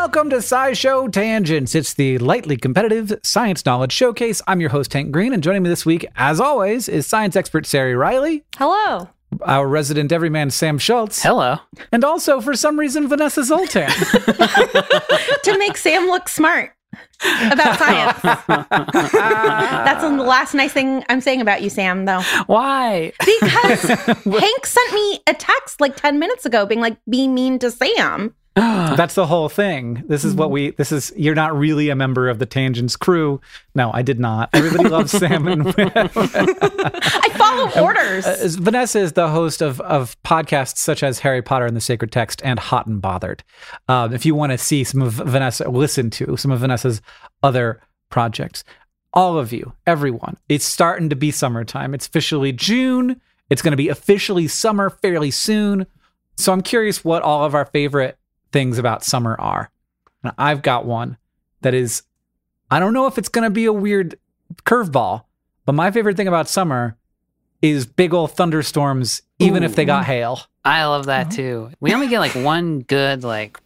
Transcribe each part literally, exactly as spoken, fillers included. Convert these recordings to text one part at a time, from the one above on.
Welcome to SciShow Tangents. It's the lightly competitive science knowledge showcase. I'm your host, Hank Green, and joining me this week, as always, is science expert Sari Riley. Hello. Our resident everyman, Sam Schultz. Hello. And also, for some reason, Vanessa Zoltan. To make Sam look smart about science. That's the last nice thing I'm saying about you, Sam, though. Why? Because Hank sent me a text like ten minutes ago being like, be mean to Sam. That's the whole thing. This is what we, this is, you're not really a member of the Tangents crew. No, I did not. Everybody loves Sam. And I follow orders. Uh, Vanessa is the host of, of podcasts such as Harry Potter and the Sacred Text and Hot and Bothered. Um, if you want to see some of Vanessa, listen to some of Vanessa's other projects, all of you, everyone, it's starting to be summertime. It's officially June. It's going to be officially summer fairly soon. So I'm curious what all of our favorite things about summer are. And I've got one that is, I don't know if it's going to be a weird curveball, but my favorite thing about summer is big old thunderstorms, even Ooh. if they got hail. I love that too. We only get like one good like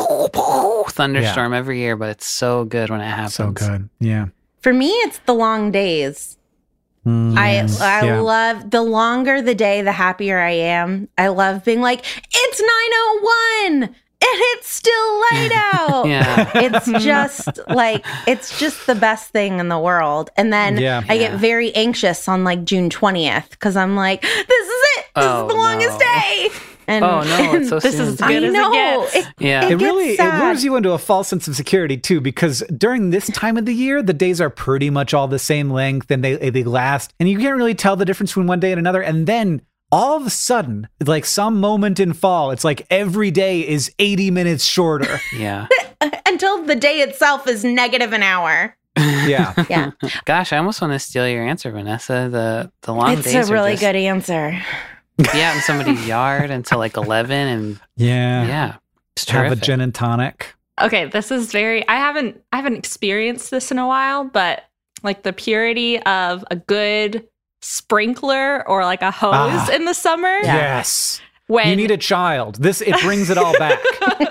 thunderstorm yeah. every year, but it's so good when it happens. So good. Yeah. For me, it's the long days. Mm, I I yeah. love the longer the day, the happier I am. I love being like, it's nine oh one. And it's still light out. yeah. It's just like, it's just the best thing in the world. And then yeah. I yeah. get very anxious on like June twentieth because I'm like, this is it. This oh, is the longest no. day. And, oh, no, it's so this soon. is as good I as know. it gets. It, yeah. it, it really, sad. it lures you into a false sense of security too, because during this time of the year, the days are pretty much all the same length and they, they last. And you can't really tell the difference between one day and another. And then all of a sudden, like some moment in fall, it's like every day is eighty minutes shorter. Yeah. Until the day itself is negative an hour. Yeah. Yeah. Gosh, I almost want to steal your answer, Vanessa. The the long it's days It's a really just, good answer. Be out in somebody's yard until like eleven and yeah. Yeah. It's have a gin and tonic. Okay, this is very I haven't I haven't experienced this in a while, but like the purity of a good sprinkler or like a hose ah, in the summer. Yes. When you need a child. This it brings it all back.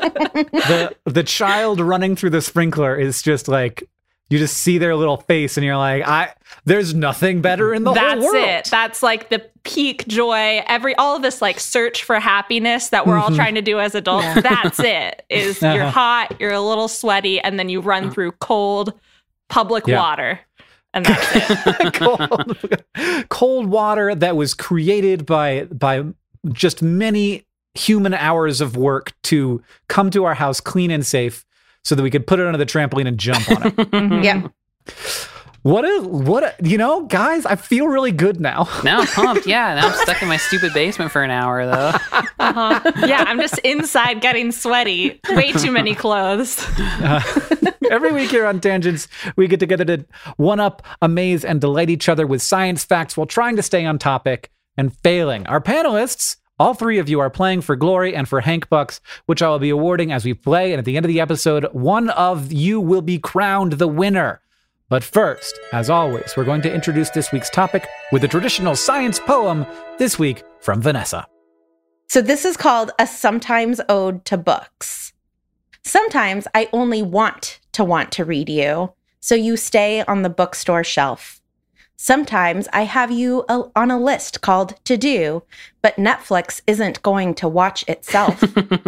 the the child running through the sprinkler is just like you just see their little face and you're like, I there's nothing better in the That's whole world. That's it. That's like the peak joy. Every all of this like search for happiness that we're all trying to do as adults. Yeah. That's it. Is uh-huh. you're hot, you're a little sweaty, and then you run through cold public yeah. water. And that's it. cold, cold water that was created by by just many human hours of work to come to our house clean and safe so that we could put it under the trampoline and jump on it. mm-hmm. Yeah. What a, what a, you know, guys, I feel really good now. Now I'm pumped. Yeah. Now I'm stuck in my stupid basement for an hour, though. Uh-huh. Yeah. I'm just inside getting sweaty. Way too many clothes. Uh, every week here on Tangents, we get together to one-up, amaze, and delight each other with science facts while trying to stay on topic and failing. Our panelists, all three of you, are playing for glory and for Hank Bucks, which I will be awarding as we play. And at the end of the episode, one of you will be crowned the winner. But first, as always, we're going to introduce this week's topic with a traditional science poem, this week from Vanessa. So this is called A Sometimes Ode to Books. Sometimes I only want to want to read you, so you stay on the bookstore shelf. Sometimes I have you a- on a list called To Do, but Netflix isn't going to watch itself.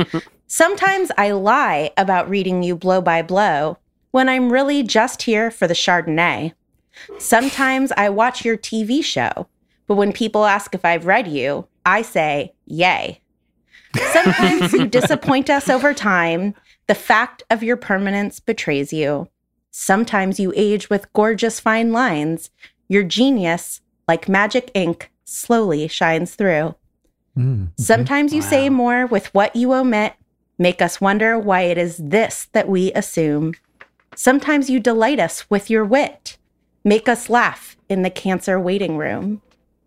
Sometimes I lie about reading you blow by blow, when I'm really just here for the Chardonnay. Sometimes I watch your T V show, but when people ask if I've read you, I say, yay. Sometimes you disappoint us over time. The fact of your permanence betrays you. Sometimes you age with gorgeous fine lines. Your genius, like magic ink, slowly shines through. Mm-hmm. Sometimes you wow. say more with what you omit, make us wonder why it is this that we assume. Sometimes you delight us with your wit, make us laugh in the cancer waiting room.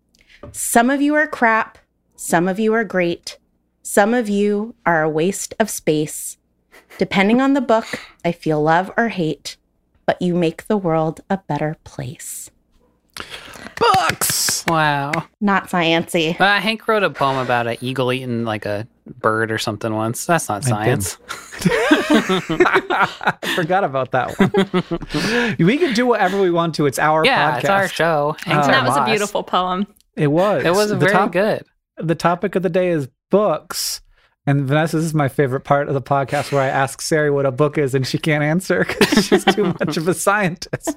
Some of you are crap, some of you are great, some of you are a waste of space. Depending on the book, I feel love or hate, but you make the world a better place. Books! Wow. Not science-y. Uh, Hank wrote a poem about an eagle eating like a bird or something once. That's not science. I forgot about that one. We can do whatever we want to. It's our yeah, podcast. it's our show. Oh, Hanks that our was a boss. beautiful poem. It was. It was The very top- good. The topic of the day is books. And Vanessa, this is my favorite part of the podcast where I ask Sari what a book is and she can't answer because she's too much of a scientist.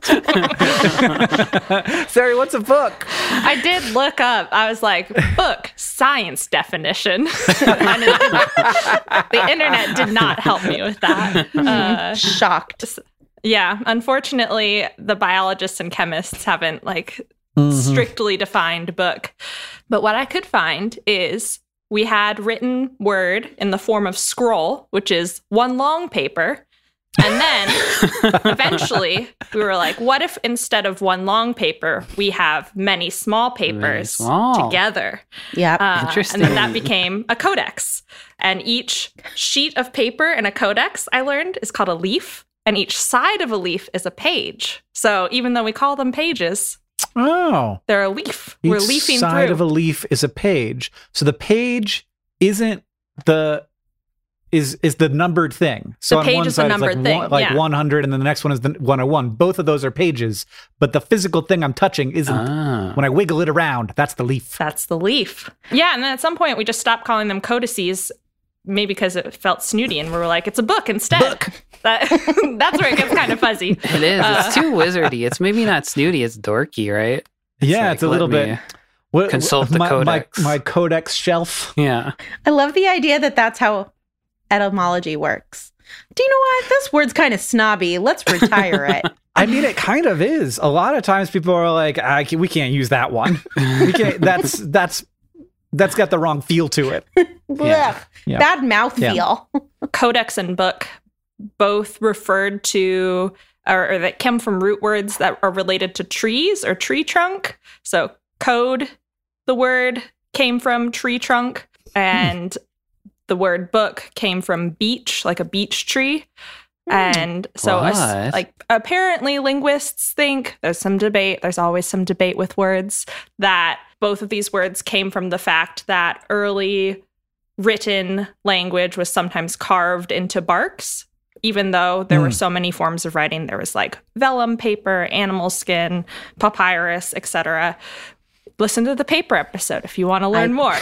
Sari, what's a book? I did look up. I was like, book, science definition. And it didn't- the internet did not help me with that. Uh, Shocked. yeah, unfortunately, the biologists and chemists haven't like Mm-hmm. strictly defined book. But what I could find is we had written word in the form of scroll, which is one long paper. And then eventually we were like, what if instead of one long paper, we have many small papers small. together? Yeah. Uh, Interesting. And then that became a codex. And each sheet of paper in a codex, I learned, is called a leaf. And each side of a leaf is a page. So even though we call them pages, Oh. they're a leaf. Each We're leafing side through. of a leaf is a page. So the page isn't the is is the numbered thing. So The on page one is the side numbered it's like thing, one, like yeah. one hundred and then the next one is the one oh one. Both of those are pages, but the physical thing I'm touching isn't. Ah. When I wiggle it around, that's the leaf. That's the leaf. Yeah, and then at some point we just stopped calling them codices, maybe because it felt snooty, and we were like, it's a book instead. Book. That, that's where it gets kind of fuzzy. It is. Uh, It's too wizardy. It's maybe not snooty. It's dorky, right? Yeah, like, it's a let little me bit. What, consult the my, codex. My, my codex shelf. Yeah. I love the idea that that's how etymology works. Do you know what? This word's kind of snobby. Let's retire it. I mean, it kind of is. A lot of times people are like, I can, we can't use that one. We can't, that's that's that's got the wrong feel to it. Blech. Yeah. Bad mouth Yeah. feel. Codex and book both referred to, or, or that come from root words that are related to trees or tree trunk. So code, the word, came from tree trunk, and the word book came from beech, like a beech tree. And so, What? as- like, apparently, linguists think there's some debate. There's always some debate with words that both of these words came from the fact that early written language was sometimes carved into barks, even though there were so many forms of writing. There was like vellum paper, animal skin, papyrus, et cetera. Listen to the paper episode if you want to learn I- more.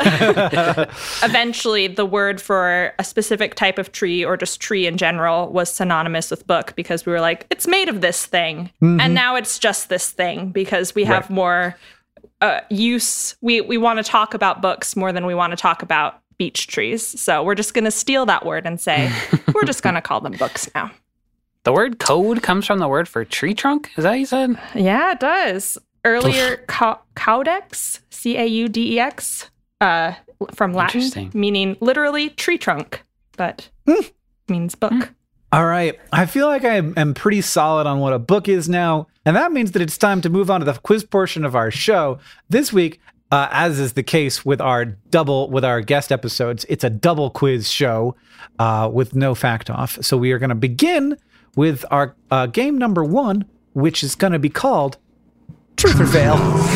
But eventually, the word for a specific type of tree or just tree in general was synonymous with book because we were like, it's made of this thing. And now it's just this thing because we have Right. more uh, use. We, we want to talk about books more than we want to talk about beech trees. So we're just going to steal that word and say, we're just going to call them books now. The word code comes from the word for tree trunk. Is that what you said? Yeah, it does. Earlier, co- caudex, C A U D E X, uh, from Latin, Interesting. meaning literally tree trunk, but means book. All right. I feel like I am pretty solid on what a book is now. And that means that it's time to move on to the quiz portion of our show. This week, uh, as is the case with our double, with our guest episodes, it's a double quiz show uh, with no fact off. So we are going to begin with our uh, game number one, which is going to be called Truth or Fail.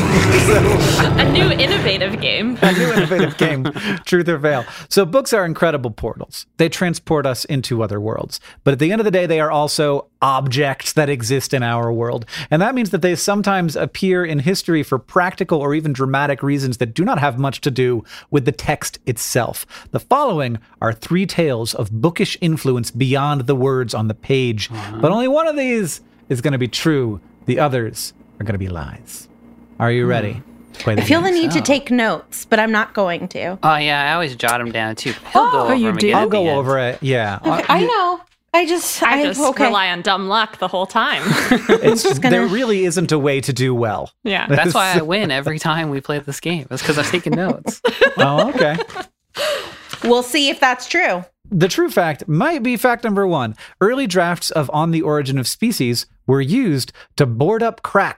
A new innovative game. A new innovative game, Truth or Fail. So books are incredible portals. They transport us into other worlds. But at the end of the day, they are also objects that exist in our world. And that means that they sometimes appear in history for practical or even dramatic reasons that do not have much to do with the text itself. The following are three tales of bookish influence beyond the words on the page. But only one of these is going to be true. The others are going to be lies. Are you ready? to play the I feel game? the need to so. take notes, but I'm not going to. Oh, yeah. I always jot them down, too. He'll Oh, go over you them do? again I'll at the go end. over it. Yeah. Uh, I know. I just, I I, just okay. rely on dumb luck the whole time. It's, gonna- There really isn't a way to do well. yeah. That's why I win every time we play this game. It's because I've taken notes. Oh, okay. We'll see if that's true. The true fact might be fact number one. Early drafts of On the Origin of Species were used to board up cracks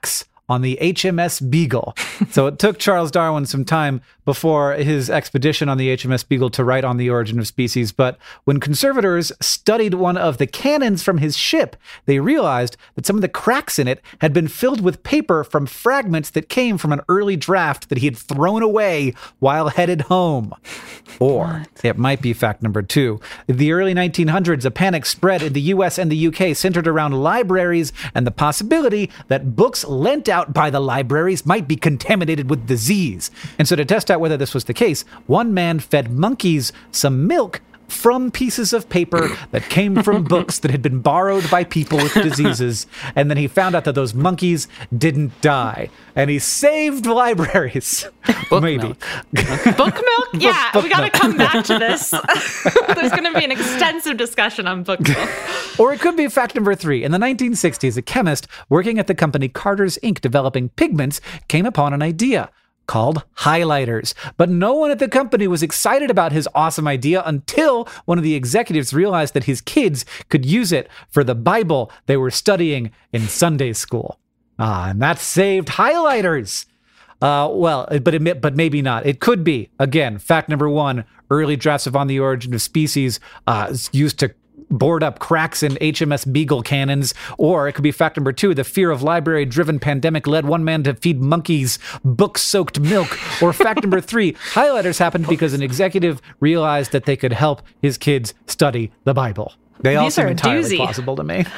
on the H M S Beagle. So it took Charles Darwin some time before his expedition on the H M S Beagle to write on the origin of species. But when conservators studied one of the cannons from his ship, they realized that some of the cracks in it had been filled with paper from fragments that came from an early draft that he had thrown away while headed home. Or what? It might be fact number two. In the early nineteen hundreds, a panic spread in the U S and the U K centered around libraries and the possibility that books lent out by the libraries might be contaminated with disease. And so to test out whether this was the case, one man fed monkeys some milk from pieces of paper that came from books that had been borrowed by people with diseases. And then he found out that those monkeys didn't die. And he saved libraries. Book Maybe. milk. Book milk? Yeah, book we got to milk. come back to this. There's going to be an extensive discussion on book milk. Or it could be fact number three. In the nineteen sixties, a chemist working at the company Carter's Incorporated developing pigments came upon an idea called highlighters. But no one at the company was excited about his awesome idea until one of the executives realized that his kids could use it for the Bible they were studying in Sunday school. Ah, and that saved highlighters. Uh, well, but it, but maybe not. It could be. Again, fact number one, early drafts of On the Origin of Species uh, used to board up cracks in H M S Beagle cannons. Or it could be fact number two, the fear of library-driven pandemic led one man to feed monkeys book-soaked milk. Or fact number three, highlighters happened because an executive realized that they could help his kids study the Bible. They all These seem are a entirely doozy. plausible to me.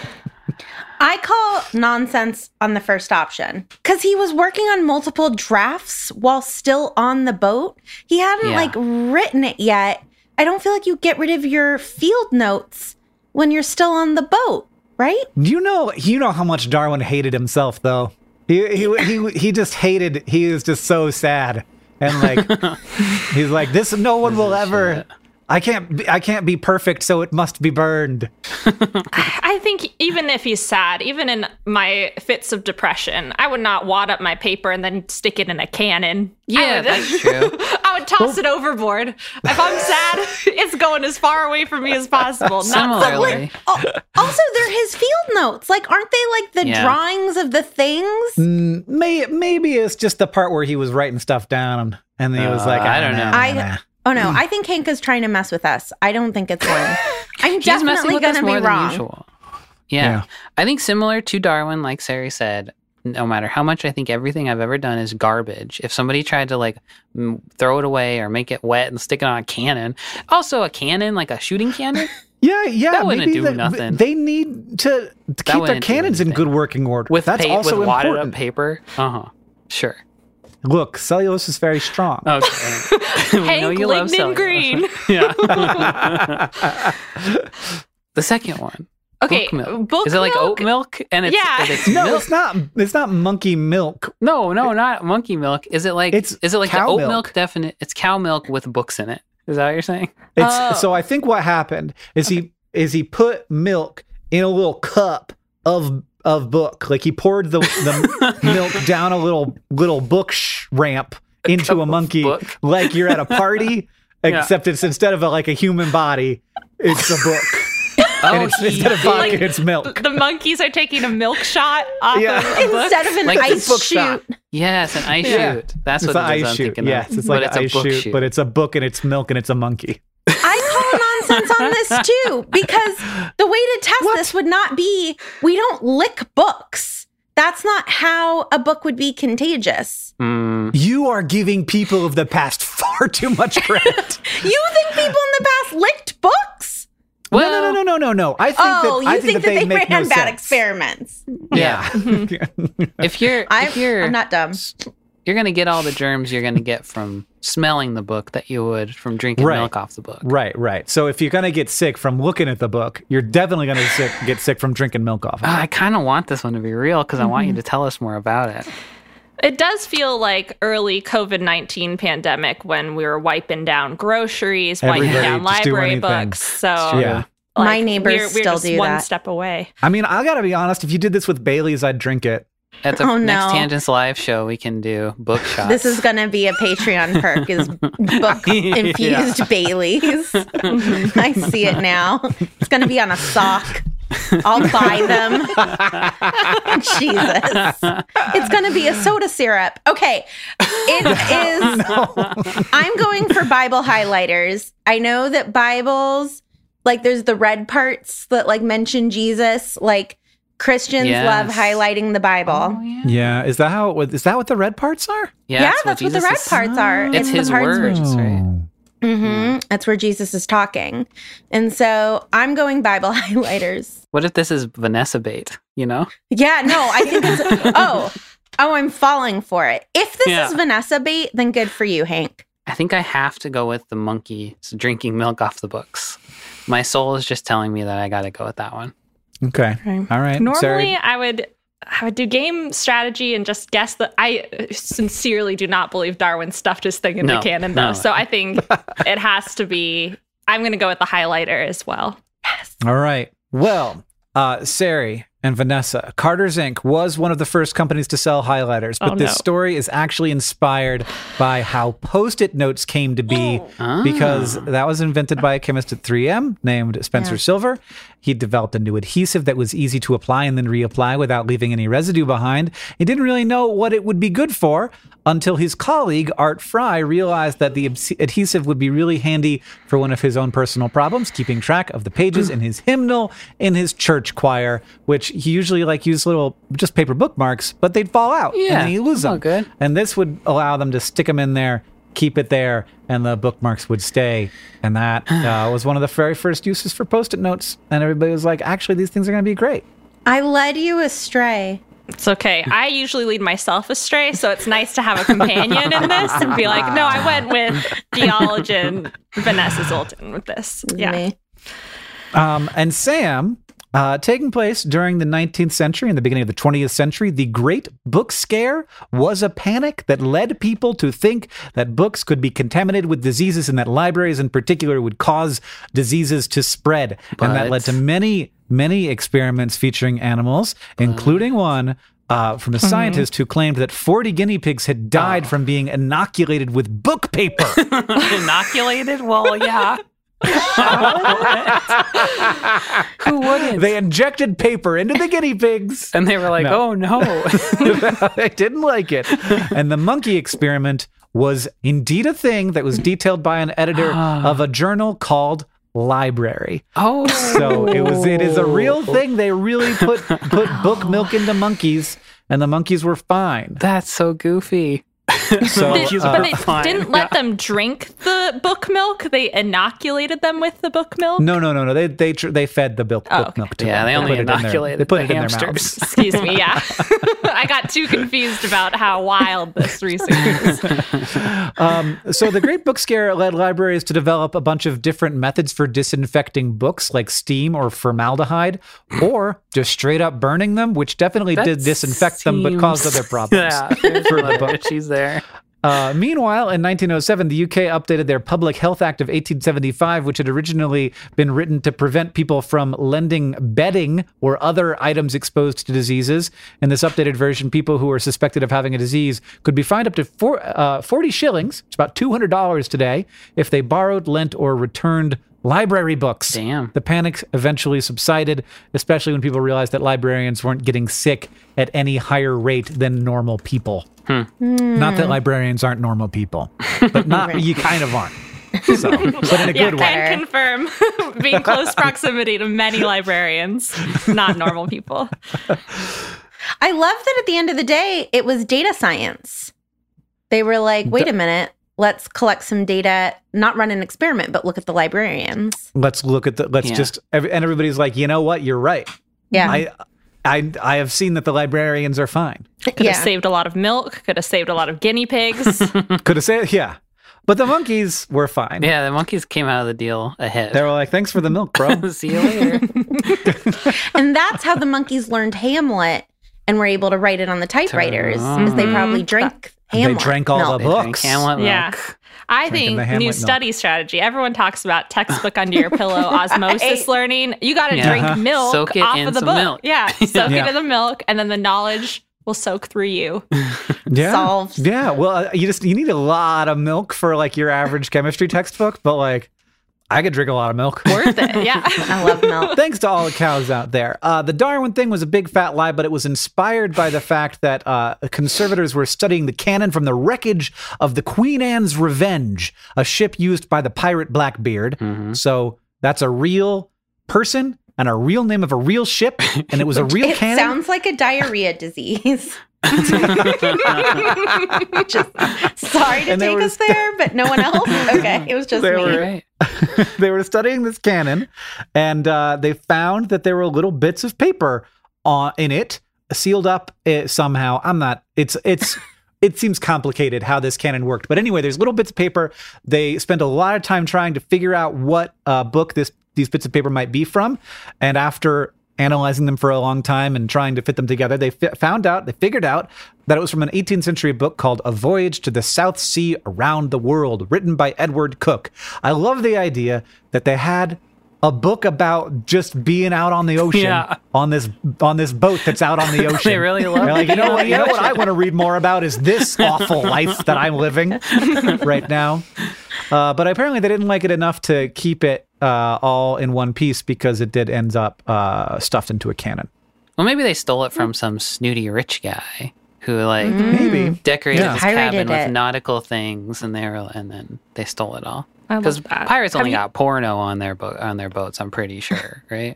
I call nonsense on the first option because he was working on multiple drafts while still on the boat. He hadn't Yeah. like written it yet. I don't feel like you get rid of your field notes when you're still on the boat, right? You know, you know how much Darwin hated himself, though. He he he he just hated. He was just so sad, and like he's like, this. No one will ever. shit. I can't. Be, I can't be perfect, so it must be burned. I think even if he's sad, even in my fits of depression, I would not wad up my paper and then stick it in a cannon. I Yeah, would- that's true. I would toss it overboard. If I'm sad, it's going as far away from me as possible. Not Similarly, Oh, also, they're his field notes. Like, aren't they like the Yeah. drawings of the things? Mm, May, maybe it's just the part where he was writing stuff down, and then he was Uh, like, I "Ah, don't nah, know. nah, I nah." oh no, I think Hank is trying to mess with us. I don't think it's him. I'm he's messing definitely with us gonna more be than wrong. usual. Yeah. Yeah. I think similar to Darwin, like Sari said, no matter how much I think everything I've ever done is garbage. If somebody tried to like m- throw it away or make it wet and stick it on a cannon, also a cannon, like a shooting cannon, Yeah, yeah. That wouldn't maybe do the- nothing. They need to, to keep their wouldn't do cannons in anything. good working order. with That's pa- also with wadded important. up paper. Uh huh. Sure. Look, cellulose is very strong. Okay. We know Hank you love Lignin cellulose. Green. Yeah. The second one. Okay, Book milk. book Is it like milk? oat milk? And it's, Yeah. and it's No, milk? it's not. It's not monkey milk. No, no, not monkey milk. Is it like It's is it like the cow oat milk. milk definite? It's cow milk with books in it. Is that what you're saying? It's Oh. so I think what happened is he is he put milk in a little cup of of book. Like he poured the, the milk down a little little book sh- ramp into cup a of monkey, book. like you're at a party, Yeah. except it's instead of a, like a human body, it's a book. Oh, and it's, he- instead of vodka, Like, it's milk. The monkeys are taking a milk shot off Yeah. of a book. Instead of an Like the ice book shoot. shot. yes, an ice Yeah. shoot. That's It's what an it is ice I'm shoot. thinking Yes, of. it's But like an ice a book shoot, but it's a book and it's milk and it's a monkey. I call nonsense on this too because the way to test this would not be we don't lick books. That's not how a book would be contagious. Mm, You are giving people of the past far too much credit. You think people in the past licked books? well, no, no, no, no, no, no. I think Oh, that you I think, think, that they, make ran no bad sense. experiments? Yeah. If you're I'm, if you're I'm not dumb. you're gonna get all the germs you're gonna get from smelling the book that you would from drinking Right. milk off the book. Right, right. So if you're gonna get sick from looking at the book, you're definitely gonna sick, get sick from drinking milk off. Of Ah, it. I kind of want this one to be real because I want Mm-hmm. you to tell us more about it. It does feel like early COVID nineteen pandemic when we were wiping down groceries, wiping Everybody down just do library anything. books. So Yeah. like, My neighbors we're, we're still just do one that. step away. I mean, I gotta be honest. If you did this with Bailey's, I'd drink it. At the Oh, next no. Tangents Live show, we can do book shots. This is going to be a Patreon perk is book infused Baileys. I see it now. It's going to be on a sock. I'll buy them. Jesus. It's going to be a soda syrup. Okay. It is. No. I'm going for Bible highlighters. I know that Bibles, like there's the red parts that like mention Jesus. Like Christians Yes. love highlighting the Bible. Oh, yeah. Yeah, is that how? It, is that what the red parts are? Yeah, that's, what, Jesus the red is- parts are. It's the his parts words, right? Mm-hmm. That's where Jesus is talking. And so I'm going Bible highlighters. What if this is Vanessa bait? You know? Yeah, no, I think it's, oh, oh, I'm falling for it. If this Yeah. is Vanessa bait, then good for you, Hank. I think I have to go with the monkey drinking milk off the books. My soul is just telling me that I got to go with that one. Okay. All right. Normally, Sorry. I would I would do game strategy and just guess that. I sincerely do not believe Darwin stuffed his thing in No, the canon, though. no. So I think it has to be. I'm going to go with the highlighter as well. All right. Well, uh, Sari and Vanessa, Carter's Incorporated was one of the first companies to sell highlighters, but Oh, this no. story is actually inspired by how Post-it notes came to be Ah. because that was invented by a chemist at three M named Spencer Yeah. Silver. He developed a new adhesive that was easy to apply and then reapply without leaving any residue behind. He didn't really know what it would be good for until his colleague, Art Fry, realized that the abs- adhesive would be really handy for one of his own personal problems, keeping track of the pages in his hymnal in his church choir, which he usually like used little just paper bookmarks, but they'd fall out and Yeah, then he'd lose oh, them. good. And this would allow them to stick them in there, keep it there, and the bookmarks would stay. And that uh, was one of the very first uses for Post-it notes. And everybody was like, actually, these things are going to be great. I led you astray. It's okay. I usually lead myself astray, so it's nice to have a companion in this and be like, no, I went with Theologian Vanessa Zoltan with this. Yeah. Me. Um, and Sam, uh, taking place during the nineteenth century and the beginning of the twentieth century, the Great Book Scare was a panic that led people to think that books could be contaminated with diseases and that libraries in particular would cause diseases to spread. And that But- led to many, many experiments featuring animals, including one uh, from a scientist who claimed that forty guinea pigs had died from being inoculated with book paper. Inoculated? Well, yeah. Who wouldn't? They injected paper into the guinea pigs. and they were like, No. oh no. They didn't like it. And the monkey experiment was indeed a thing that was detailed by an editor of a journal called Library. oh. So it was it is a real thing. They really put put book milk into monkeys and the monkeys were fine. That's so goofy. So Monkeys uh, But they Fine. didn't let them drink the book milk. They inoculated them with the book milk. no, no, no, no. They they tr- they fed the book, Oh, book okay. milk to Yeah, them. they only put it in their- inoculated They put the it in their hamsters. mouths. Excuse me, yeah. I got too confused about how wild this research is. Um, so the Great Book Scare led libraries to develop a bunch of different methods for disinfecting books, like steam or formaldehyde, or just straight up burning them, which definitely That did disinfect them, but caused seems- other problems. Yeah, there's For a the lot book. of issues there. Uh, meanwhile, in nineteen oh seven, the U K updated their Public Health Act of eighteen seventy-five, which had originally been written to prevent people from lending bedding or other items exposed to diseases. In this updated version, people who were suspected of having a disease could be fined up to four, uh, forty shillings, which is about two hundred dollars today, if they borrowed, lent, or returned library books. Damn. The panic eventually subsided, especially when people realized that librarians weren't getting sick at any higher rate than normal people. Not that librarians aren't normal people, but not you kind of aren't. So, but in a Yeah, good way. can confirm being close proximity to many librarians, not normal people. I love that at the end of the day, it was data science. They were like, wait a minute, let's collect some data, not run an experiment, but look at the librarians. Let's look at the. Let's Yeah. just. every- And everybody's like, you know what? You're right. Yeah. I, I, I have seen that the librarians are fine. Could yeah. have saved a lot of milk, could have saved a lot of guinea pigs. Could have said, yeah, but the monkeys were fine. Yeah, the monkeys came out of the deal ahead. They were like, thanks for the milk, bro. See you later. And that's how the monkeys learned Hamlet and were able to write it on the typewriters, because they probably drank Hamlet. They drank all milk. the They drank books. Hamlet milk. Yeah. I Drinking think the Hamlet new milk. study strategy. Everyone talks about textbook under your pillow osmosis Right. learning. You got to Yeah. drink Uh-huh. milk Soak it off in of the some book. milk. Yeah, soak Yeah. it in the milk, and then the knowledge will soak through you. Yeah. Solved. Yeah. Well, uh, you just you need a lot of milk for like your average chemistry textbook, but like I could drink a lot of milk. Worth it. Yeah. I love milk. Thanks to all the cows out there. Uh, the Darwin thing was a big fat lie, but it was inspired by the fact that uh, conservators were studying the canon from the wreckage of the Queen Anne's Revenge, a ship used by the pirate Blackbeard. Mm-hmm. So that's a real person and a real name of a real ship, and it was a real It canon. sounds like a diarrhea disease. Just sorry to And they take were us there, but no one else. Okay, it was just They me. were- Right. They were studying this canon, and uh, they found that there were little bits of paper on, in it, sealed up uh, somehow. I'm not. It's it's. It seems complicated how this canon worked, but anyway, there's little bits of paper. They spent a lot of time trying to figure out what uh, book this these bits of paper might be from, and after analyzing them for a long time and trying to fit them together, they fi- found out, they figured out that it was from an eighteenth century book called A Voyage to the South Sea Around the World, written by Edward Cook. I love the idea that they had a book about just being out on the ocean Yeah. on this on this boat that's out on the ocean. They really love They're like, you know being what? on You the know what I ocean." want to read more about is this awful life that I'm living right now. Uh, but apparently they didn't like it enough to keep it uh, all in one piece because it did end up uh, stuffed into a canon. Well, maybe they stole it from some snooty rich guy who like Maybe. decorated Yeah. his Pirated cabin with it. nautical things, and they were, and then they stole it all. I love Because that. pirates Have only you- got porno on their boat on their boats. I'm pretty sure, right?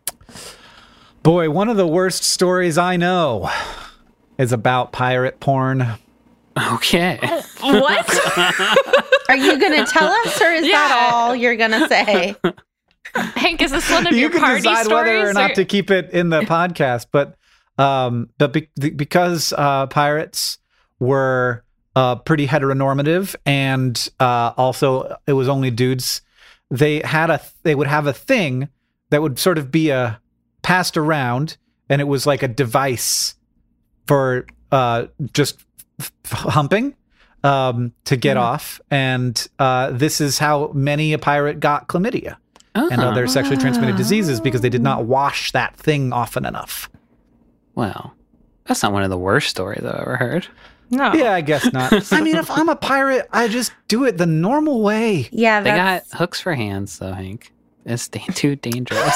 Boy, one of the worst stories I know is about pirate porn. Okay. What? Are you going to tell us, or is Yeah. that all you're going to say? Hank, is this one of You your can party decide stories? whether or not or- to keep it in the podcast, but um, but be- because uh, pirates were uh, pretty heteronormative, and uh, also it was only dudes, they had a they would have a thing that would sort of be a passed around, and it was like a device for uh, just f- humping um, to get off, and uh, this is how many a pirate got chlamydia and Oh, other sexually transmitted diseases because they did not wash that thing often enough. well, that's not one of the worst stories I've ever heard. No. Yeah, I guess not. I mean, if I'm a pirate, I just do it the normal way. Yeah, They that's got hooks for hands, though, Hank. It's da- too dangerous.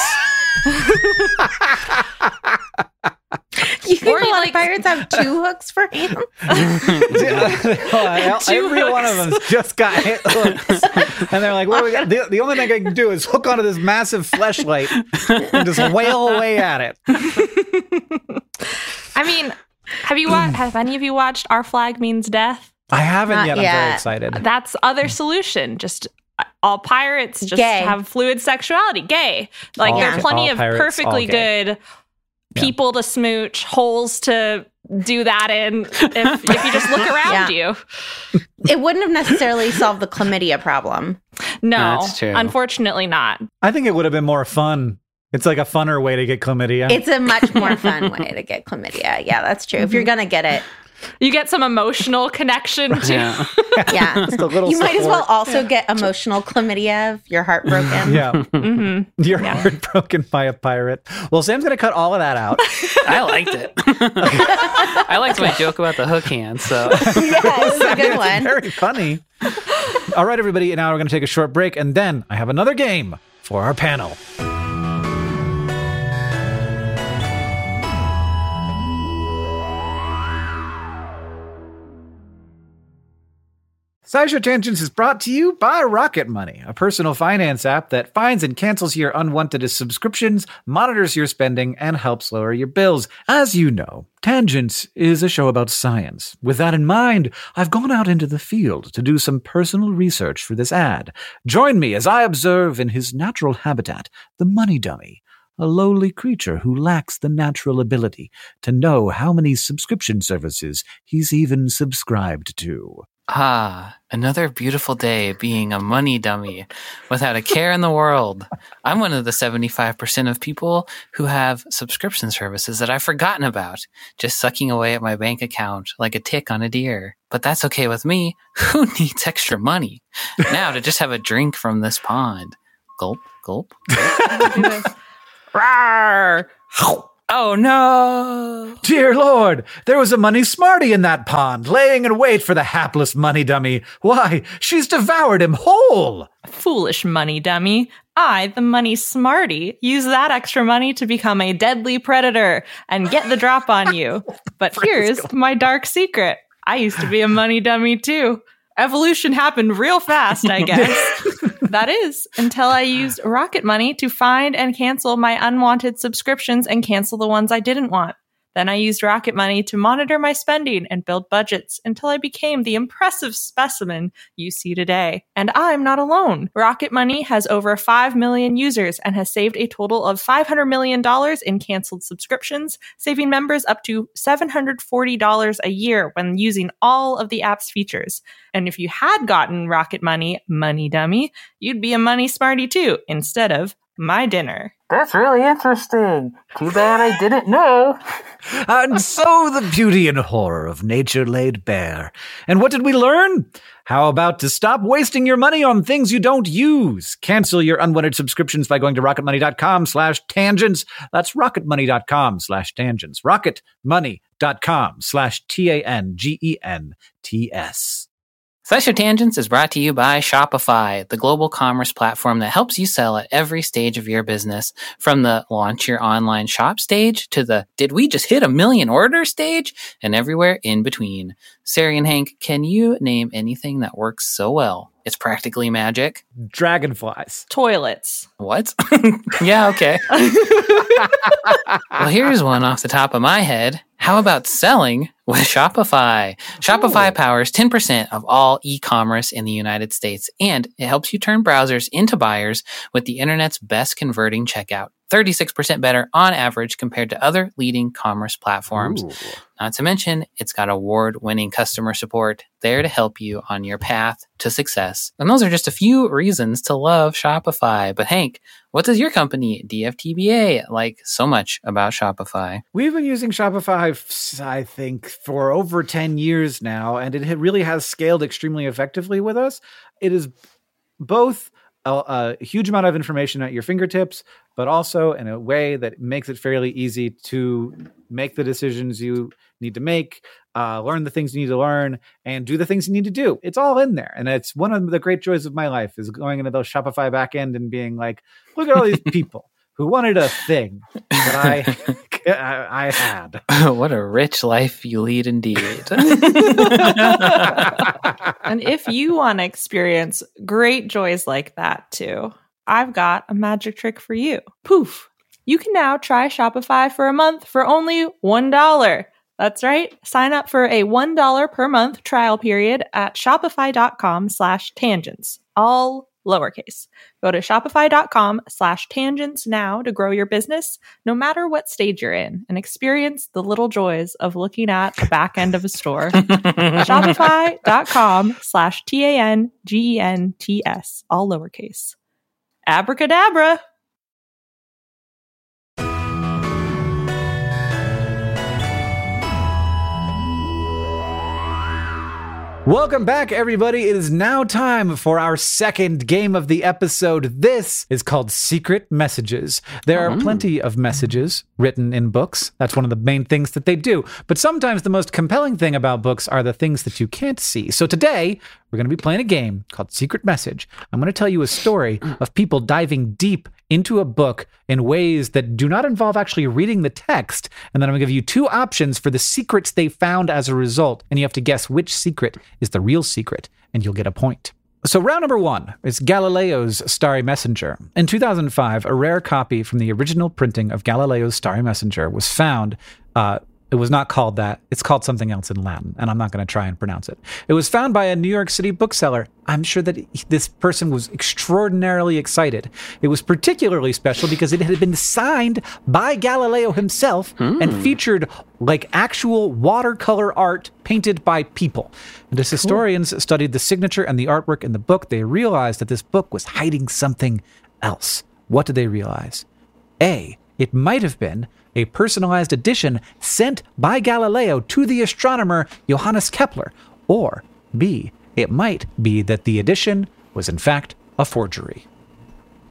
you think Or a lot like- of pirates have two hooks for hands? Every one of them's just got hit hooks. And they're like, what do we got? The, the only thing I can do is hook onto this massive fleshlight and just wail away at it. I mean, have you wa- have any of you watched Our Flag Means Death? I haven't Not yet. I'm very yet. excited. That's other solution. Just uh, all pirates just Gay. have fluid sexuality. Gay. Like All- there are plenty all of pirates, perfectly all gay. good people to smooch, holes to do that in if, if you just look around Yeah. you. It wouldn't have necessarily solved the chlamydia problem. No, That's true. unfortunately not. I think it would have been more fun. It's like a funner way to get chlamydia. It's a much more fun way to get chlamydia. Yeah, that's true. If you're going to get it, You get some emotional connection to Yeah. yeah. Just a little You might as well support. also get emotional chlamydia if you're heartbroken. Yeah. hmm You're heartbroken by a pirate. Well, Sam's going to cut all of that out. I liked it. I liked my joke about the hook hand, so Yeah, it's a good It's one. very funny. All right, everybody. Now we're going to take a short break, and then I have another game for our panel. SciShow Tangents is brought to you by Rocket Money, a personal finance app that finds and cancels your unwanted subscriptions, monitors your spending, and helps lower your bills. As you know, Tangents is a show about science. With that in mind, I've gone out into the field to do some personal research for this ad. Join me as I observe in his natural habitat the money dummy, a lowly creature who lacks the natural ability to know how many subscription services he's even subscribed to. ah, another beautiful day being a money dummy without a care in the world. I'm one of the seventy-five percent of people who have subscription services that I've forgotten about, just sucking away at my bank account like a tick on a deer. But that's okay with me. Who needs extra money? Now to just have a drink from this pond. Gulp, gulp. Rawr. Oh no! Dear Lord, there was a money smarty in that pond, laying in wait for the hapless money dummy. Why, she's devoured him whole! Foolish money dummy. I, the money smarty, use that extra money to become a deadly predator and get the drop on you. But here's my dark secret. I used to be a money dummy too. Evolution happened real fast, I guess. That is, until I used Rocket Money to find and cancel my unwanted subscriptions and cancel the ones I didn't want. Then I used Rocket Money to monitor my spending and build budgets until I became the impressive specimen you see today. And I'm not alone. Rocket Money has over five million users and has saved a total of five hundred million dollars in canceled subscriptions, saving members up to seven hundred forty dollars a year when using all of the app's features. And if you had gotten Rocket Money, money dummy, you'd be a money smarty too, instead of my dinner. That's really interesting. Too bad I didn't know. And so the beauty and horror of nature laid bare. And what did we learn? How about to stop wasting your money on things you don't use? Cancel your unwanted subscriptions by going to rocketmoney.com slash tangents. That's rocketmoney.com slash tangents. rocketmoney.com slash T A N G E N T S. Slash of Tangents is brought to you by Shopify, the global commerce platform that helps you sell at every stage of your business. From the launch your online shop stage to the did we just hit a million orders stage and everywhere in between. Sari and Hank, can you name anything that works so well it's practically magic? Dragonflies. Toilets. What? Yeah, okay. Well, here's one off the top of my head. How about selling with Shopify? Shopify powers ten percent of all e-commerce in the United States, and it helps you turn browsers into buyers with the internet's best converting checkout. thirty-six percent better on average compared to other leading commerce platforms. Ooh. Not to mention, it's got award-winning customer support there to help you on your path to success. And those are just a few reasons to love Shopify. But Hank, what does your company, D F T B A, like so much about Shopify? We've been using Shopify, I think, for over ten years now, and it really has scaled extremely effectively with us. It is both a, a huge amount of information at your fingertips, but also in a way that makes it fairly easy to make the decisions you need to make, uh, learn the things you need to learn, and do the things you need to do. It's all in there. And it's one of the great joys of my life is going into the Shopify backend and being like, look at all these people who wanted a thing that I, I, I had. What a rich life you lead indeed. And if you want to experience great joys like that too, I've got a magic trick for you. Poof! You can now try Shopify for a month for only one dollar. That's right. Sign up for a one dollar per month trial period at shopify.com slash tangents. All lowercase. Go to shopify.com slash tangents now to grow your business, no matter what stage you're in, and experience the little joys of looking at the back end of a store. Shopify.com slash T-A-N-G-E-N-T-S. All lowercase. Abracadabra! Welcome back, everybody. It is now time for our second game of the episode. This is called Secret Messages. There are plenty of messages written in books. That's one of the main things that they do. But sometimes the most compelling thing about books are the things that you can't see. So today, we're going to be playing a game called Secret Message. I'm going to tell you a story of people diving deep into a book in ways that do not involve actually reading the text. And then I'm going to give you two options for the secrets they found as a result. And you have to guess which secret is the real secret, and you'll get a point. So round number one is Galileo's Starry Messenger. In two thousand five, a rare copy from the original printing of Galileo's Starry Messenger was found. Uh, It was not called that. It's called something else in Latin, and I'm not going to try and pronounce it. It was found by a New York City bookseller. I'm sure that this person was extraordinarily excited. It was particularly special because it had been signed by Galileo himself mm. and featured like actual watercolor art painted by people. And as historians cool. studied the signature and the artwork in the book, they realized that this book was hiding something else. What did they realize? A, it might have been a personalized edition sent by Galileo to the astronomer Johannes Kepler. Or B, it might be that the edition was in fact a forgery.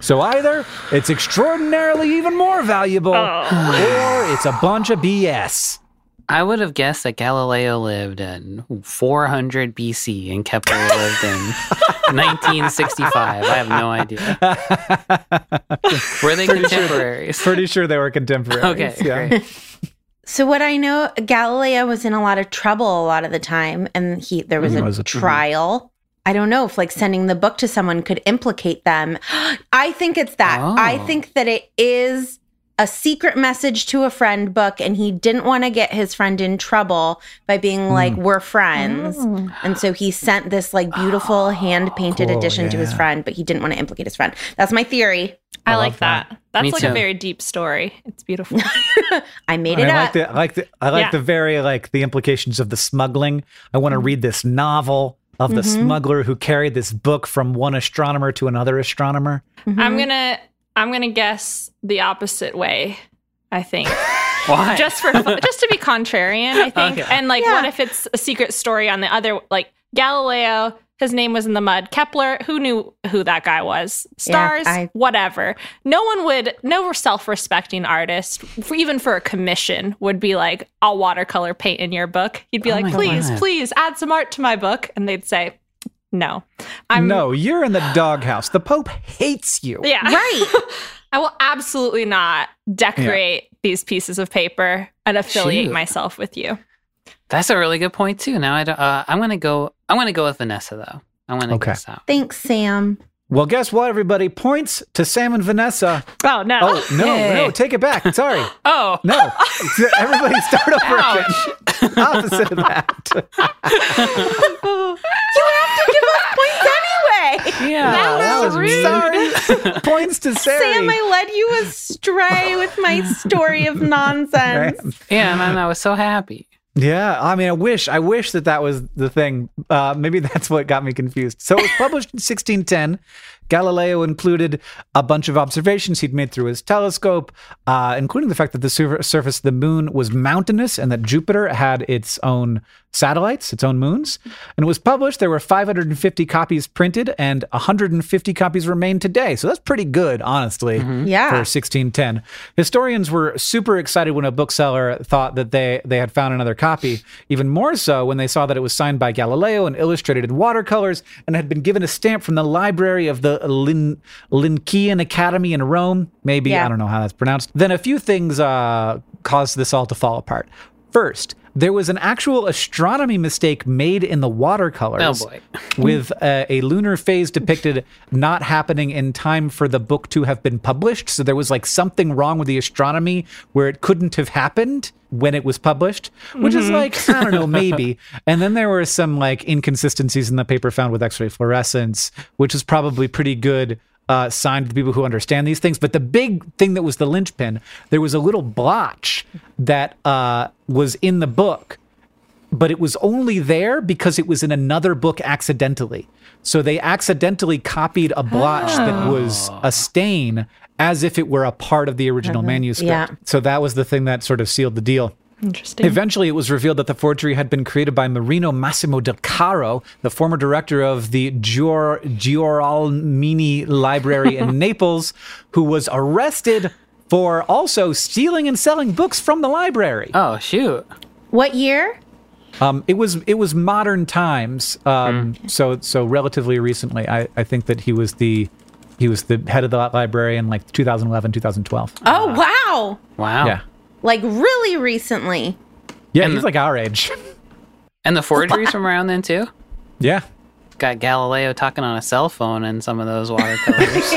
So either it's extraordinarily even more valuable, Oh. or it's a bunch of B S. I would have guessed that Galileo lived in four hundred B C and Kepler lived in nineteen sixty-five. I have no idea. Were they contemporaries? Pretty sure they were contemporaries. Okay, yeah. great. So what I know, Galileo was in a lot of trouble a lot of the time, and he there was He a was a- trial. I don't know if like sending the book to someone could implicate them. I think it's that. Oh. I think that it is a secret message to a friend book, and he didn't want to get his friend in trouble by being like, we're friends. And so he sent this like beautiful hand painted cool, edition to his yeah. friend, but he didn't want to implicate his friend. That's my theory. I, I like love that. that. That's Me like too. a very deep story. It's beautiful. I made I it like up. the I like the I like Yeah. the very like the implications of the smuggling. I want to read this novel of the smuggler who carried this book from one astronomer to another astronomer. I'm gonna I'm gonna guess the opposite way. I think Why? just for fun, just to be contrarian. I think, Okay. and like, Yeah. what if it's a secret story on the other? Like Galileo, his name was in the mud. Kepler, who knew who that guy was? Stars, I- whatever. No one would, no self-respecting artist, for, even for a commission, would be like, "I'll watercolor paint in your book." He'd be Oh like, my "Please, God. please add some art to my book," and they'd say, "No, I'm no, you're in the doghouse. The Pope hates you. yeah, Right. I will absolutely not decorate these pieces of paper and affiliate Shoot. myself with you." That's a really good point too. Now I don't, uh, I'm gonna go. I'm gonna go with Vanessa though. I'm gonna Okay. guess out. Thanks, Sam. Well, guess what, everybody? Points to Sam and Vanessa. Oh no! Oh, no, Yay. no, take it back. Sorry. Oh, No. Everybody start over again. Opposite of that. You have to give us points anyway. yeah. That was rude. Sorry. Points to Sari. Sam, I led you astray with my story of nonsense. Right? Yeah, man, I was so happy. Yeah, I mean, I wish, I wish that that was the thing. Uh, maybe that's what got me confused. So it was published in sixteen ten. Galileo included a bunch of observations he'd made through his telescope, uh, including the fact that the sur- surface of the moon was mountainous and that Jupiter had its own satellites, its own moons. And it was published. There were five hundred fifty copies printed, and one hundred fifty copies remain today. So that's pretty good, honestly, Yeah. for sixteen ten. Historians were super excited when a bookseller thought that they, they had found another copy. Even more so when they saw that it was signed by Galileo and illustrated in watercolors and had been given a stamp from the library of the Lin- Lyncæan Academy in Rome. Maybe, Yeah. I don't know how that's pronounced. Then a few things uh, caused this all to fall apart. First, there was an actual astronomy mistake made in the watercolors Oh, boy. with uh, a lunar phase depicted not happening in time for the book to have been published. So there was like something wrong with the astronomy where it couldn't have happened when it was published, which is like, I don't know, maybe. And then there were some like inconsistencies in the paper found with X-ray fluorescence, which is probably pretty good uh, sign to the people who understand these things. But the big thing that was the linchpin, there was a little blotch that uh, was in the book, but it was only there because it was in another book accidentally. So they accidentally copied a blotch that was a stain as if it were a part of the original manuscript. Yeah. So that was the thing that sort of sealed the deal. Interesting. Eventually, it was revealed that the forgery had been created by Marino Massimo del Caro, the former director of the Gior- Gioralmini Library in Naples, who was arrested for also stealing and selling books from the library. Oh, shoot. What year? Um, it was it was modern times, um, so so relatively recently. I, I think that he was the he was the head of the library in like two thousand eleven, two thousand twelve. Oh, wow. Wow. Yeah, Like really recently. yeah, And he's the- like our age. And the forgeries from around then too? Yeah. Got Galileo talking on a cell phone in some of those watercolors.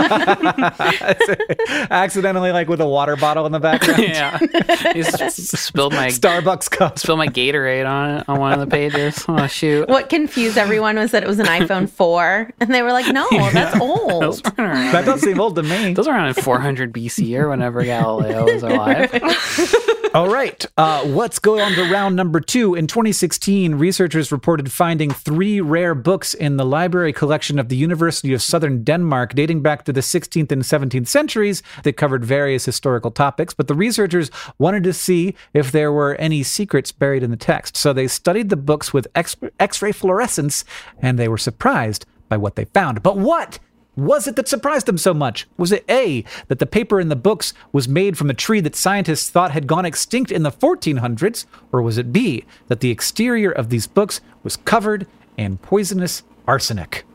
Accidentally, like with a water bottle in the background. yeah. He s- spilled my Starbucks cup. spilled my Gatorade on it on one of the pages. Oh shoot. What confused everyone was that it was an iPhone four. And they were like, no, that's old. Those weren't around. That does seem old to me. Those were around in four hundred B C or whenever Galileo was alive. All right. Uh, let's go on to round number two. In twenty sixteen, researchers reported finding three rare books in the library collection of the University of Southern Denmark dating back to the sixteenth and seventeenth centuries that covered various historical topics. But the researchers wanted to see if there were any secrets buried in the text. So they studied the books with X- X-ray fluorescence, and they were surprised by what they found. But what was it that surprised them so much? Was it A, that the paper in the books was made from a tree that scientists thought had gone extinct in the fourteen hundreds? Or was it B, that the exterior of these books was covered in poisonous arsenic?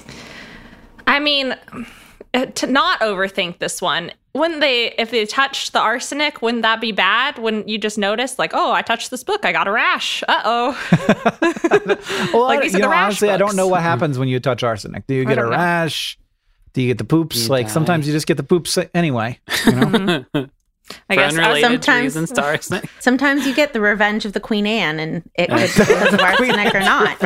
I mean, to not overthink this one, wouldn't they, if they touched the arsenic, wouldn't that be bad? Wouldn't you just notice, like, oh, I touched this book, I got a rash. Uh-oh. Well, like I, these are you the know, rash honestly, books. I don't know what happens when you touch arsenic. Do you get a don't know. rash? Do you get the poops? You like, die. sometimes you just get the poops anyway. You know? Mm-hmm. I For guess uh, unrelated sometimes- reasons to arsenic. Sometimes you get the revenge of the Queen Anne, and it could be because of arsenic or not.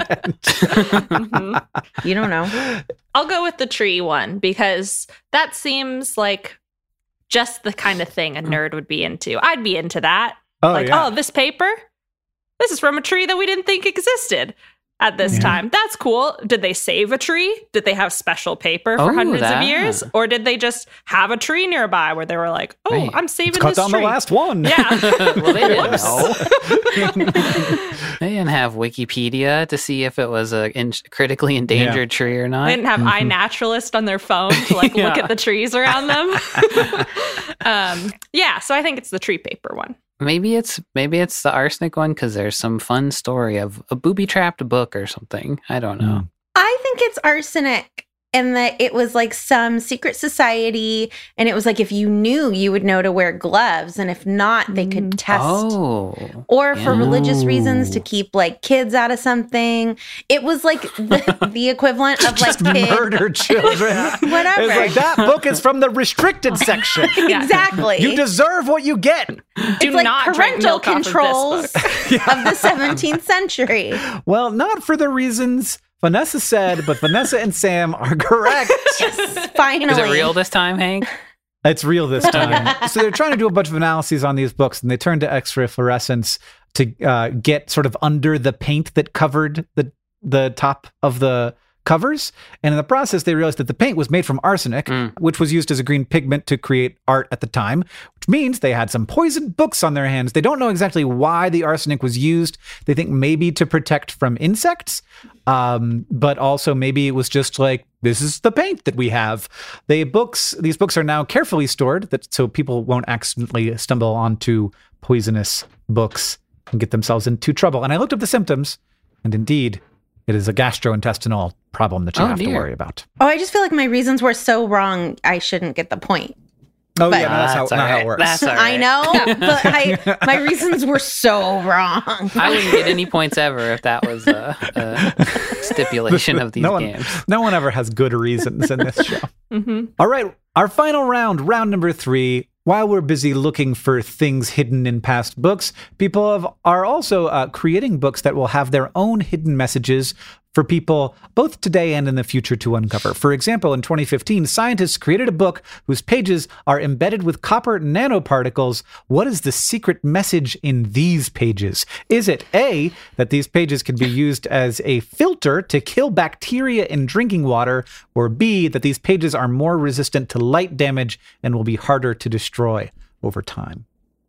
Mhm. You don't know. I'll go with the tree one because that seems like just the kind of thing a nerd would be into. I'd be into that. Oh, like, yeah. oh, this paper? This is from a tree that we didn't think existed at this Yeah. time. That's cool. Did they save a tree? Did they have special paper for Oh, hundreds that. of years? Or did they just have a tree nearby where they were like, oh, Right. I'm saving Cut this down tree? the last one. Yeah. Well, they didn't Whoops. know. They didn't have Wikipedia to see if it was a in- critically endangered tree or not. They didn't have iNaturalist on their phone to like look Yeah. at the trees around them. um, yeah, so I think it's the tree paper one. Maybe it's maybe it's the arsenic one because there's some fun story of a booby trapped book or something. I don't know. Mm. I think it's arsenic, and that it was like some secret society, and it was like if you knew, you would know to wear gloves, and if not, they could Mm. test. Oh, Or for Yeah. religious reasons to Ooh. keep like kids out of something. It was like the, the equivalent of like Just kid, murder children. whatever. It's like, that book is from the restricted section. Yeah. Exactly. You deserve what you get. Do it's like not drink parental milk off of this controls book. of the seventeenth century. Well, not for the reasons Vanessa said, but Vanessa and Sam are correct. Finally. is it real this time, Hank? It's real this time. So they're trying to do a bunch of analyses on these books, and they turn to X-ray fluorescence to uh, get sort of under the paint that covered the the top of the covers. And in the process, they realized that the paint was made from arsenic, Mm. which was used as a green pigment to create art at the time, which means they had some poisoned books on their hands. They don't know exactly why the arsenic was used. They think maybe to protect from insects, um, but also maybe it was just like, this is the paint that we have. They books, these books are now carefully stored that so people won't accidentally stumble onto poisonous books and get themselves into trouble. And I looked up the symptoms, and indeed, it is a gastrointestinal problem that you Oh, have to dear. worry about. Oh, I just feel like my reasons were so wrong. I shouldn't get the point. Oh, But- yeah, no, that's, how, That's not all how right. it works. That's all I right. know, but I, my reasons were so wrong. I wouldn't get any points ever if that was a, a stipulation of these no one, games. No one ever has good reasons in this show. Mm-hmm. All right, our final round, round number three. While we're busy looking for things hidden in past books, people have, are also uh, creating books that will have their own hidden messages for people both today and in the future to uncover. For example, in twenty fifteen, scientists created a book whose pages are embedded with copper nanoparticles. What is the secret message in these pages? Is it A, that these pages can be used as a filter to kill bacteria in drinking water, or B, that these pages are more resistant to light damage and will be harder to destroy over time?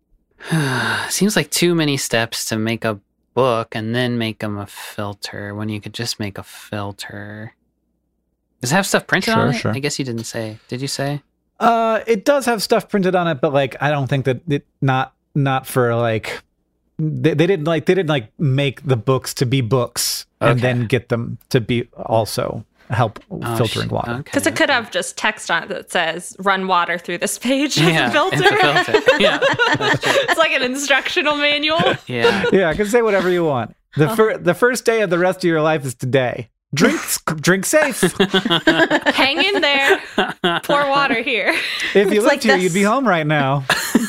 Seems like too many steps to make a book and then make them a filter when you could just make a filter. Does it have stuff printed Sure, on it? sure. I guess you didn't say. Did you say? Uh, it does have stuff printed on it, but like I don't think that it not not for like they, they didn't like they didn't like make the books to be books and Okay. then get them to be also help Oh, filtering shit. water. Okay. Because it could have just text on it that says "run water through this page" as Yeah, a filter. it's a filter. Yeah, that's true. It's like an instructional manual. Yeah. Yeah, I can say whatever you want. The fir- the first day of the rest of your life is today. Drink drink safe. Hang in there. Pour water here. If you It's lived like here, this- you'd be home right now.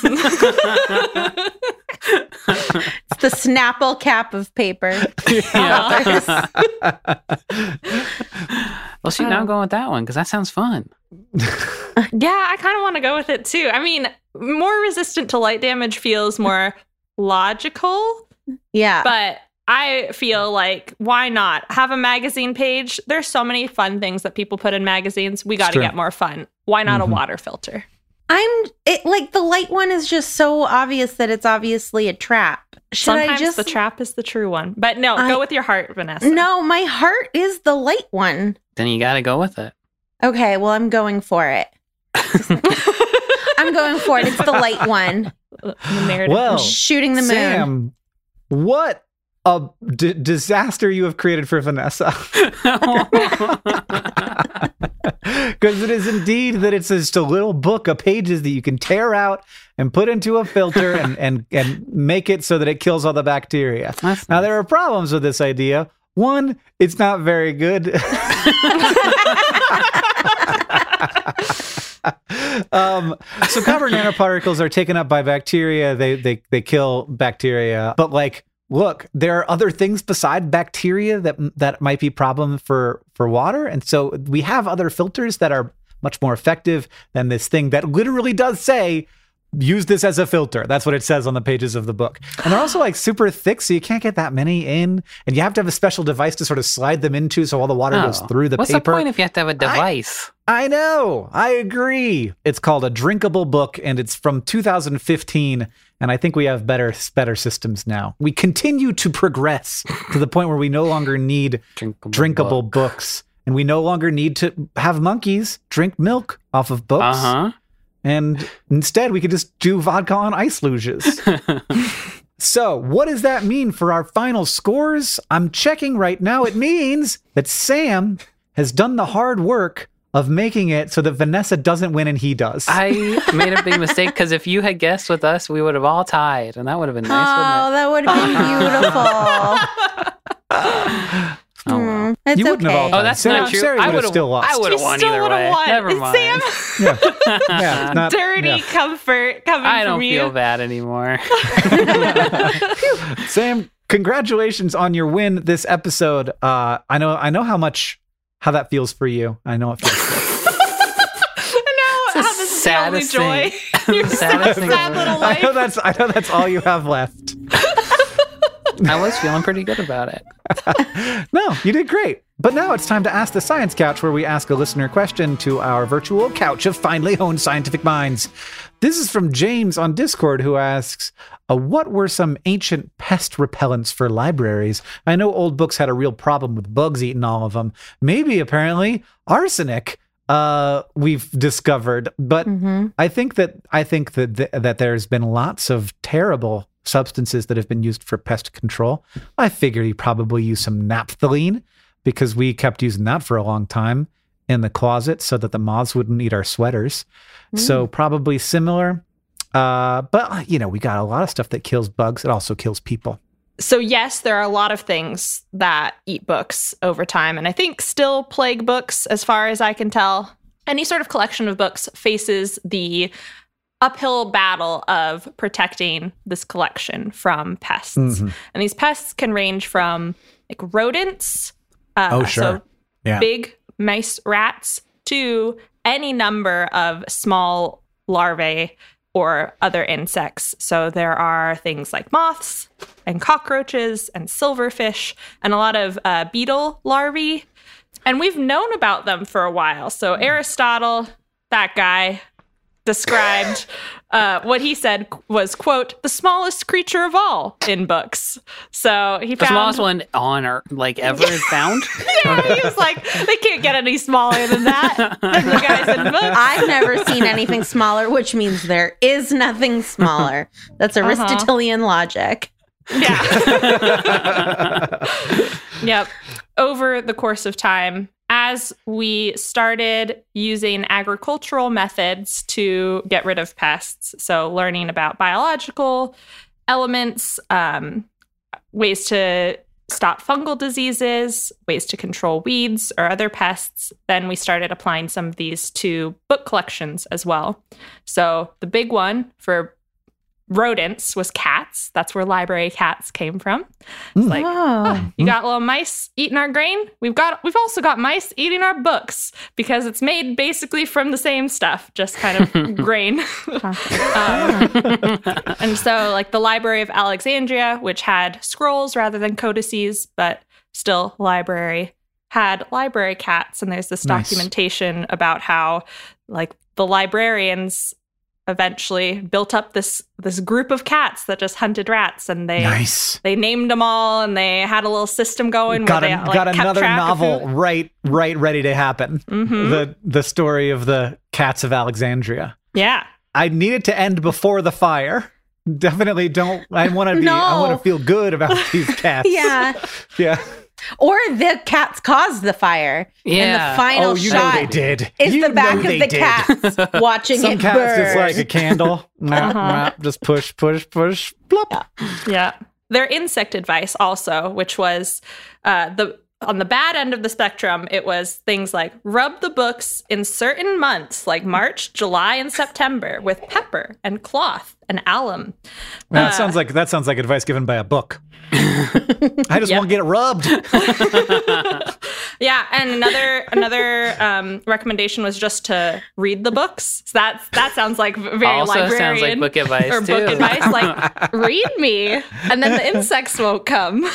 It's the Snapple cap of paper. Yeah. Well, shoot, now I'm Um, going with that one because that sounds fun. Yeah, I kind of want to go with it too. I mean, more resistant to light damage feels more logical, Yeah. but I feel like why not have a magazine page? There's so many fun things that people put in magazines. We got to true. get more fun. Why not Mhm. a water filter? I'm it like the light one is just so obvious that it's obviously a trap. Should Sometimes I just the trap is the true one. But no, I- go with your heart, Vanessa. No, my heart is the light one. Then you got to go with it. Okay, well, I'm going for it. I'm going for it. It's the light one. The narrative. Well, Shooting the moon. Sam, what a d- disaster you have created for Vanessa. Because it is indeed that it's just a little book of pages that you can tear out and put into a filter and, and, and make it so that it kills all the bacteria. That's Now, nice. there are problems with this idea. One, it's not very good. um, so copper nanoparticles are taken up by bacteria. They, they, they kill bacteria. But like, look, there are other things beside bacteria that that might be a problem for, for water. And so we have other filters that are much more effective than this thing that literally does say, use this as a filter. That's what it says on the pages of the book. And they're also like super thick, so you can't get that many in. And you have to have a special device to sort of slide them into so all the water goes Oh. through the What's paper. the point if you have to have a device? I know. I agree. It's called A Drinkable Book, and it's from two thousand fifteen. And I think we have better better systems now. We continue to progress to the point where we no longer need Drinkable, drinkable book. books, and we no longer need to have monkeys drink milk off of books. Uh-huh. And instead, we could just do vodka on ice luges. So, what does that mean for our final scores? I'm checking right now. It means that Sam has done the hard work of making it so that Vanessa doesn't win and he does. I made a big mistake because if you had guessed with us, we would have all tied, and that would have been nice, Oh, that would have been beautiful. Oh, well. Mm, it's You wouldn't okay. have all Oh, that's Sarah- not true. Sarah I would've would've still lost. I would have You won still either would've way. won. Never It's mind. Sam. yeah. Yeah, it's not- Dirty yeah. comfort coming I don't from you. feel bad anymore. Sam, congratulations on your win this episode. Uh, I know, I know how much how that feels for you. I know it feels. I know how this is the only saddest joy. thing. Your Saddest thing sad ever. little I life. know that's I know that's all you have left. I was feeling pretty good about it. No, you did great. But now it's time to Ask the Science Couch, where we ask a listener question to our virtual couch of finely honed scientific minds. This is from James on Discord, who asks, uh, what were some ancient pest repellents for libraries? I know old books had a real problem with bugs eating all of them. Maybe, apparently, arsenic, uh, we've discovered. But Mm-hmm. I think that I think that th- that there's been lots of terrible substances that have been used for pest control. I figure you probably use some naphthalene, because we kept using that for a long time in the closet so that the moths wouldn't eat our sweaters. So probably similar. Uh, but, you know, we got a lot of stuff that kills bugs. It also kills people. So yes, there are a lot of things that eat books over time, and I think still plague books as far as I can tell. Any sort of collection of books faces the uphill battle of protecting this collection from pests. Mhm. And these pests can range from like rodents, uh, Oh, sure. so Yeah. big mice, rats, to any number of small larvae or other insects. So there are things like moths and cockroaches and silverfish and a lot of uh, beetle larvae. And we've known about them for a while. So Aristotle, that guy, described uh, what he said was, quote, the smallest creature of all in books. So he The found smallest one on Earth, like ever found. Yeah, he was like, they can't get any smaller than that. Than the guys in books. I've never seen anything smaller, which means there is nothing smaller. That's Uh-huh. Aristotelian logic. Yeah. Yep. Over the course of time, as we started using agricultural methods to get rid of pests, so learning about biological elements, um, ways to stop fungal diseases, ways to control weeds or other pests, then we started applying some of these to book collections as well. So the big one for rodents was cats. That's where library cats came from. It's like, Oh. you got little mice eating our grain. We've got we've also got mice eating our books because it's made basically from the same stuff, just kind of grain. um, and so, like the Library of Alexandria, which had scrolls rather than codices, but still library, had library cats. And there's this Nice. documentation about how, like, the librarians eventually built up this this group of cats that just hunted rats, and they Nice. they named them all, and they had a little system going. Got, where a, they, like, got kept another track of novel who- right, right, ready to happen. Mhm. The the story of the cats of Alexandria. Yeah. I need it to end before the fire. Definitely don't. I want to be. I No. want to feel good about these cats. Yeah. Yeah. Or the cats caused the fire. And Yeah. the final Oh, you shot know they did. is You the back know of they the did. cats watching Some it cats burn. just like a candle. Mwah, Uh-huh. mwah, just push, push, push. Plop. Yeah. Their insect advice also, which was uh, the on the bad end of the spectrum, it was things like rub the books in certain months like March, July, and September with pepper and cloth and alum. That Uh, sounds like that sounds like advice given by a book. I just Yep. want to get it rubbed. Yeah, and another another um, recommendation was just to read the books. So that's that sounds like v- very Also librarian sounds like book advice or too. book advice. Like read me, and then the insects won't come.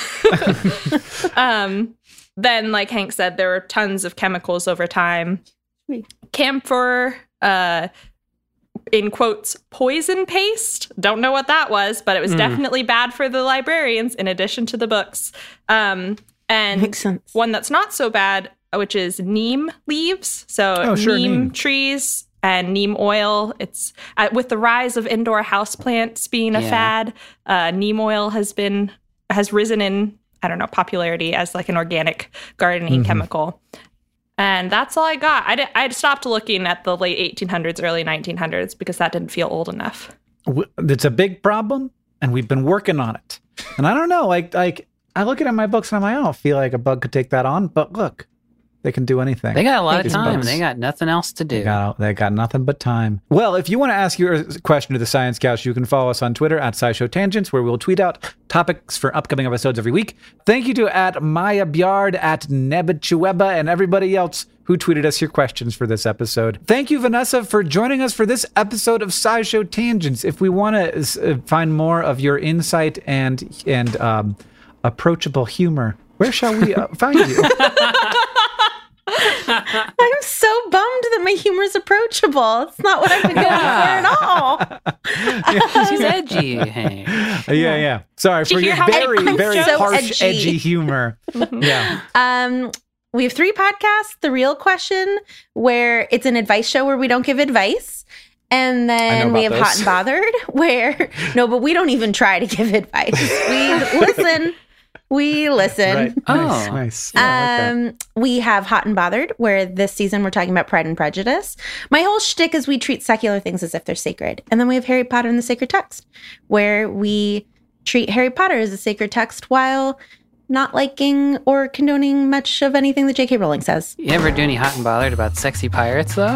um, then, like Hank said, there were tons of chemicals over time. Camphor, uh, in quotes, poison paste. Don't know what that was, but it was Mm. definitely bad for the librarians. In addition to the books, um, and Makes sense. one that's not so bad, which is neem leaves. So Oh, sure, neem, neem. trees and neem oil. It's uh, with the rise of indoor houseplants being a Yeah. fad. Uh, neem oil has been has risen in I don't know popularity as like an organic gardening Mhm. chemical. And that's all I got. I did, I stopped looking at the late eighteen hundreds, early nineteen hundreds because that didn't feel old enough. W- It's a big problem, and we've been working on it. And I don't know, like, like I look at my books and I'm like, I don't feel like a bug could take that on. But look, they can do anything. They got a lot of These time. books. They got nothing else to do. They got, they got nothing but time. Well, if you want to ask your question to the Science Couch, you can follow us on Twitter at SciShow Tangents, where we'll tweet out topics for upcoming episodes every week. Thank you to at Maya Bjard, at Nebuchadnezzar, and everybody else who tweeted us your questions for this episode. Thank you, Vanessa, for joining us for this episode of SciShow Tangents. If we want to uh, find more of your insight and and um, approachable humor, where shall we uh, find you? I'm so bummed that my humor is approachable. It's not what I've been going for at all. She's edgy, Hank. Yeah, yeah. Sorry Did for you your hear how very, I'm very so harsh, edgy, edgy. humor. Yeah. Um, we have three podcasts. The Real Question, where it's an advice show where we don't give advice. And then we have about Hot and Bothered, where, no, but we don't even try to give advice. We listen. We listen. Right. Oh. Nice, nice. Yeah, I like that. Um, we have Hot and Bothered, where this season we're talking about Pride and Prejudice. My whole shtick is we treat secular things as if they're sacred. And then we have Harry Potter and the Sacred Text, where we treat Harry Potter as a sacred text while not liking or condoning much of anything that J K Rowling says. You ever do any hot and bothered about sexy pirates, though?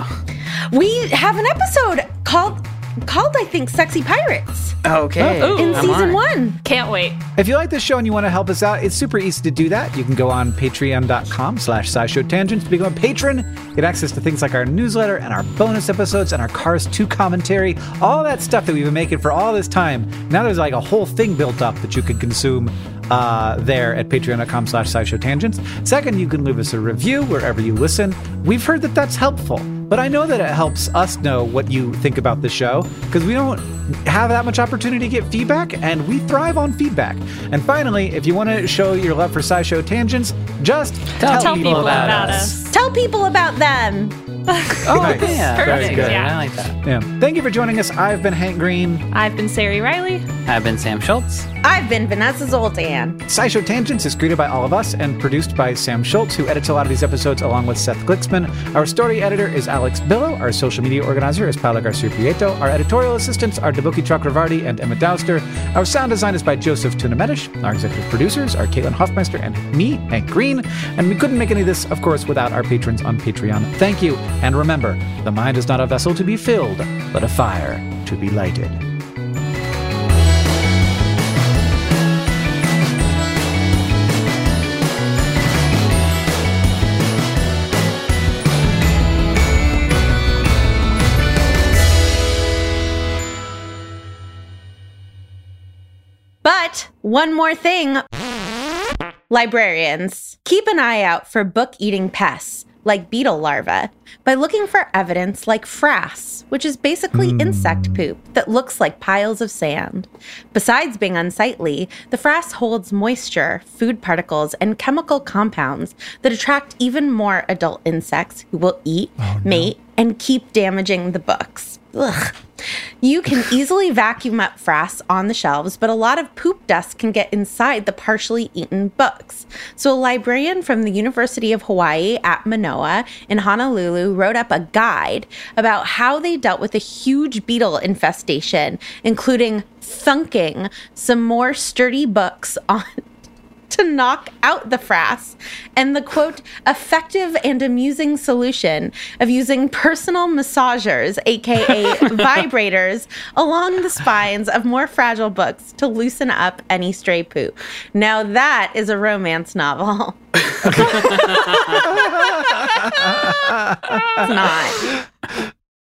We have an episode called, called I think, Sexy Pirates Okay. Oh, in I'm season on it. one. Can't wait. If you like this show and you want to help us out, it's super easy to do that. You can go on patreon.com slash SciShow Tangents to become a patron. Get access to things like our newsletter and our bonus episodes and our Cars two commentary. All that stuff that we've been making for all this time. Now there's like a whole thing built up that you could consume uh, there at patreon.com slash SciShow Tangents. Second, you can leave us a review wherever you listen. We've heard that that's helpful. But I know that it helps us know what you think about the show because we don't have that much opportunity to get feedback, and we thrive on feedback. And finally, if you want to show your love for SciShow Tangents, just tell, Tell people, people about, about us. us. Tell people about them. Oh, Nice. yeah. Very Very good. good. Yeah. I like that. Yeah. Thank you for joining us. I've been Hank Green. I've been Sari Riley. I've been Sam Schultz. I've been Vanessa Zoltan. SciShow Tangents is created by all of us and produced by Sam Schultz, who edits a lot of these episodes along with Seth Glicksman. Our story editor is Alex Billow. Our social media organizer is Paolo Garcia Prieto. Our editorial assistants are Debuki Chakravarti and Emma Dowster. Our sound design is by Joseph Tunamedish. Our executive producers are Caitlin Hoffmeister and me, Hank Green. And we couldn't make any of this, of course, without our patrons on Patreon. Thank you. And remember, the mind is not a vessel to be filled, but a fire to be lighted. But one more thing. Librarians, keep an eye out for book-eating pests. like beetle larvae, by looking for evidence like frass, which is basically mm. insect poop that looks like piles of sand. Besides being unsightly, the frass holds moisture, food particles, and chemical compounds that attract even more adult insects who will eat, oh, no. mate, and keep damaging the books. Ugh. You can easily vacuum up frass on the shelves, but a lot of poop dust can get inside the partially eaten books. So a librarian from the University of Hawaii at Manoa in Honolulu wrote up a guide about how they dealt with a huge beetle infestation, including thunking some more sturdy books on to knock out the frass, and the, quote, effective and amusing solution of using personal massagers, aka vibrators, along the spines of more fragile books to loosen up any stray poop. Now that is a romance novel. It's not.